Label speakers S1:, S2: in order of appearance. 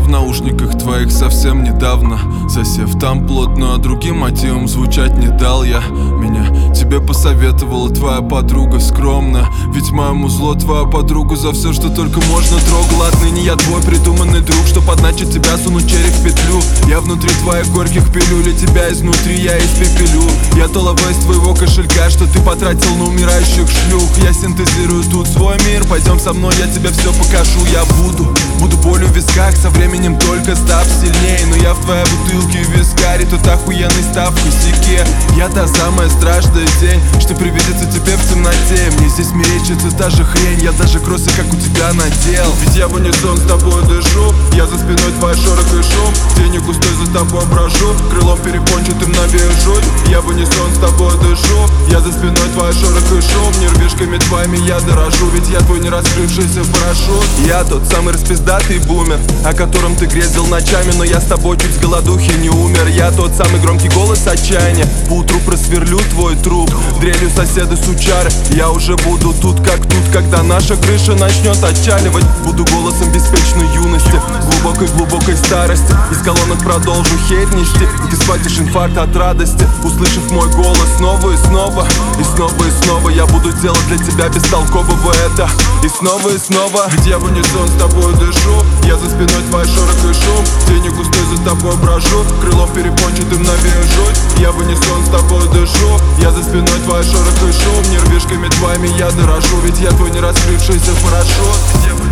S1: наушниках твоих совсем недавно, засев там плотно, а другим мотивом звучать не дал я. Меня тебе посоветовала твоя подруга скромно, ведь моему зло твоя подруга за все, что только можно трогала. Отныне я твой придуманный друг, что подначит тебя, суну череп в петлю. Я внутри твоих горьких пилюль, и тебя изнутри я испепелю. Я то ловэ из твоего кошелька, что ты потратил на умирающих шлюх. Я синтезирую тут свой мир, пойдем со мной, я тебе все покажу. Я буду болью в висках, со временем только став сильнее. Но я в твоей бутылке вискарь, тут охуенный став в косяке. Я та самая страшная тень, что привидится тебе в темноте. Мне здесь мерещится та же хрень, я даже кроссы как у тебя надел. Ведь я в унисон с тобой дышу, я за спиной твой шорох и шум. Тени густой за тобой брожу, крылом перепончатым навяжу. Я в унисон с тобой дышу, я за спиной твой шорох и шум. Нервишками твоими я дорожу, ведь я твой не раскрывшийся парашют. Я тот самый распиздатый бумер, о котором ты грезил ночами, но я с тобой чуть с голодухи не умер. Я тот самый громкий голос отчаяния, поутру просверлю твой труп дрелью соседа сучары. Я уже буду тут как тут, когда наша крыша начнет отчаливать. Буду голосом беспечной юности, глубокой старости. Из колонок продолжу хейт нести, ты схватишь инфаркт от радости, услышав мой голос снова и снова. И снова и снова я буду делать для тебя бестолкового это. И снова, ведь я в унисон с тобой дышу, я за спиной твой шорох и шум. Тени густой за тобой брожу, крылом перепончатым навяжусь. Я в унисон с тобой дышу, я за спиной твой шорох и шум. Нервишками твоими я дорожу, ведь я твой не раскрывшийся парашют.